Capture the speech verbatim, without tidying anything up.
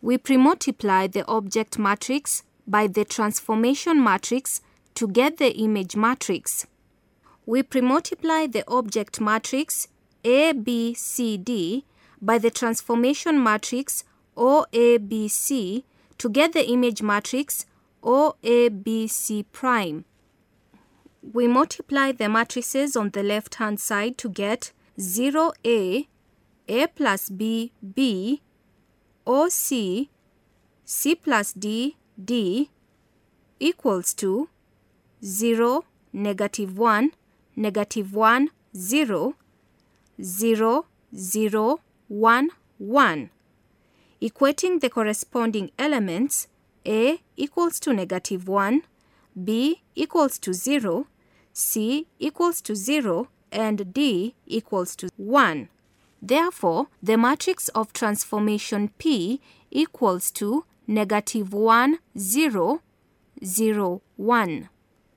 We pre-multiply the object matrix by the transformation matrix to get the image matrix. We pre-multiply the object matrix A, B, C, D by the transformation matrix O, A, B, C to get the image matrix O, A, B, C prime. We multiply the matrices on the left-hand side to get zero A, A plus B, B, O, C, C plus D, D equals to zero, negative one, negative one, zero, zero, zero, one, one. Equating the corresponding elements, A equals to negative one, B equals to zero, C equals to zero, and D equals to one. Therefore, the matrix of transformation P equals to negative one, zero, zero, one.